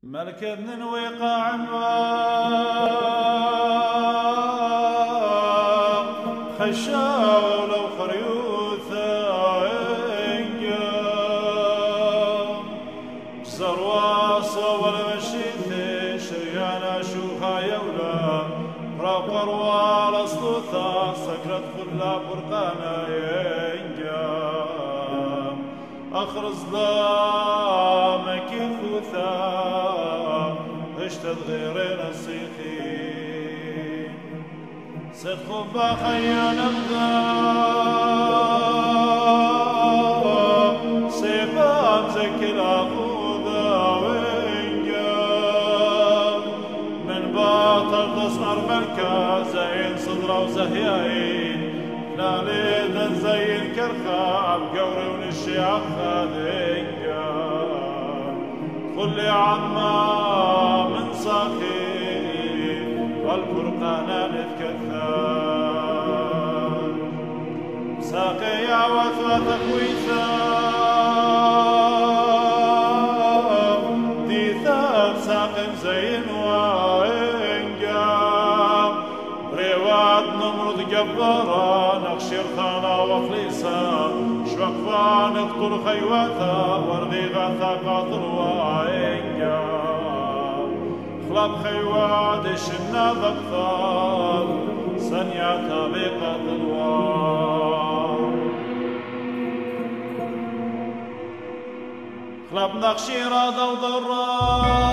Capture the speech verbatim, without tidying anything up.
ملك ابن وقاع خشاو لو خريوثا زرواصا ولا مشيت شريانا شوخا يولا راب قروال اصلوثا سكرت خلا برقانا ينجام اخرز ضامك يفوثا اشتد غيرين السيخين سيد خبا خيان ابدا سيبان زكي العقودا وينجام من باطل تصعر ملكا زين صدرا وزهياين ناليدا زي الكرخة بقوري ونشيع خادينجام خلي عظمة من صاخي والبرقانا نتكثر ساقي يا وثوة كويثا ديثاب ساق زين وإنقام ريوات نمرض جبارا نقشر ثانا وفليسا شوقفان اقتل خيواتا ورغي غاثا قاطر وإنقام خلاب خيوات الشنا ذكثار سنياتا بقاطر وإنقام خلاب نقشي رادا وضرا